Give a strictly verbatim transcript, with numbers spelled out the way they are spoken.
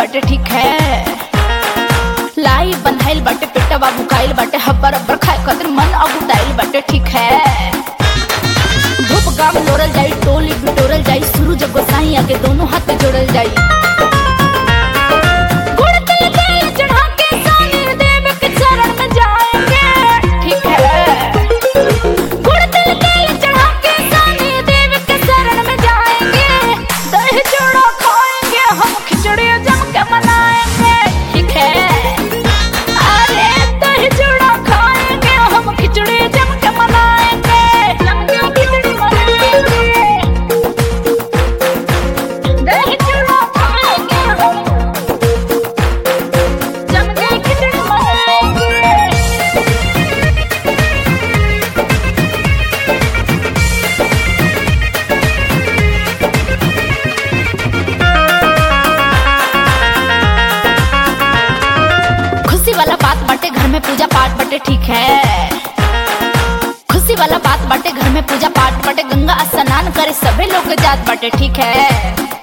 बाटे ठीक है। लाई बंधाइल बाटे पेटा बाबू खाइल बाटे हब्बर अब्बर खाए खातिर मन अगुटाइल बाटे ठीक है। धूप गाम लोरल जाई टोली बिटोरल जाई सूरज गोसाई आगे दोनों हाथ जोड़ल जाई। वाला बात बाटे घर में पूजा पाठ बाटे ठीक है। खुशी वाला बात बाटे घर में पूजा पाठ बाटे गंगा स्नान करे सभी लोग जात बाटे ठीक है।